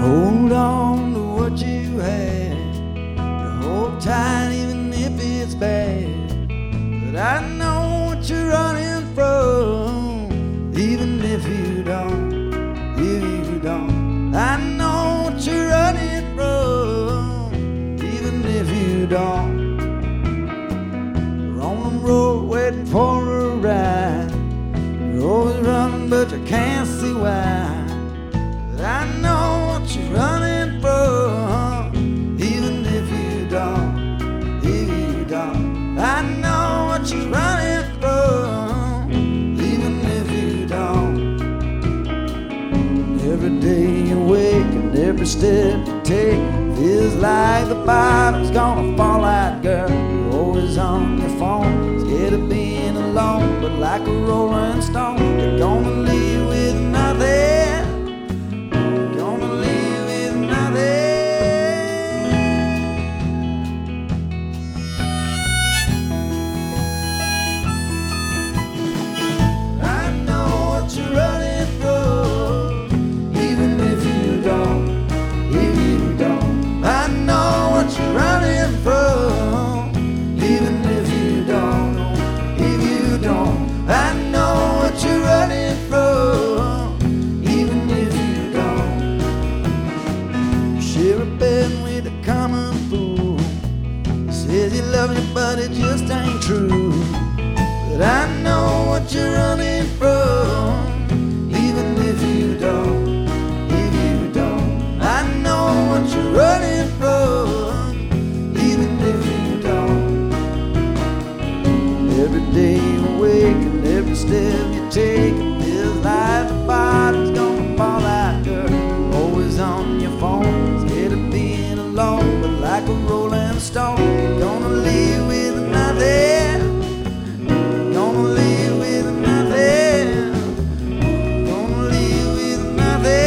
Hold on to what you had. Hold tight even if it's bad. But I know what you're running from, even if you don't. If you don't, I know what you're running from, even if you don't. You're on the road waiting for a ride. You're always running but you can't see why. But I know what you're running from, even if you don't. If you don't, I know what you're running from, even if you don't. Every day you wake and every step you take feels like the bottom's gonna fall out, girl. You're always on your phone, scared of being alone, but like a rolling stone, you're gonna leave with nothing. You're gonna leave with nothing. I know what you're running from, even if you don't. If you don't, I know what you're running from, even if you don't. If you don't, I know what you're running from, even if you don't. You share a bed with a common fool. He says he loves you, but it just ain't true. But I know what you're running from, even if you don't. If you don't, I know what you're running from, even if you don't. Every day you wake and every step you take, it feels like the bottom's gonna fall out, girl. Always on your phone, scared of being alone, but like a rolling stone, you're gonna leave with nothing. Gonna leave with nothing. Gonna leave with nothing.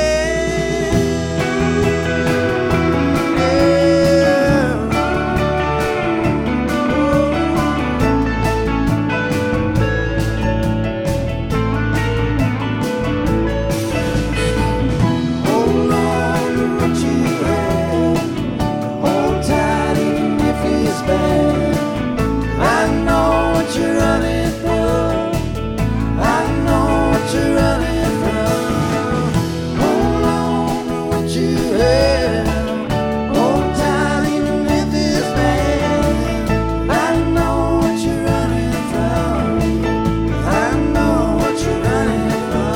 Hold on to what you have. Hold tight even if it's bad. I know what you're running from. I know what you're running from. Hold on to what you have. Hold tight even if it's bad. I know what you're running from. I know what you're running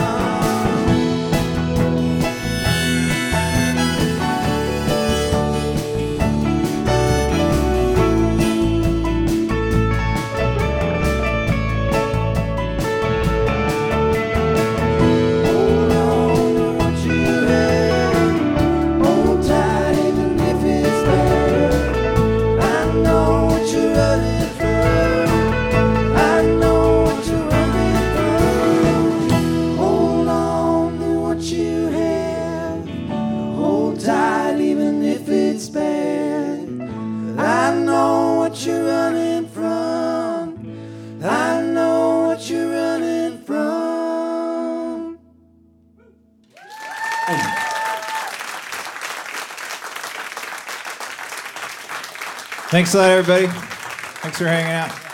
Hold on to what you have. Hold tight even if it's bad. I know what you're running from. I know what you're running from. Hold on to what you have. Hold tight even if it's bad. I know what you're running from. I know what you're running from. Thanks a lot, everybody. Thanks for hanging out.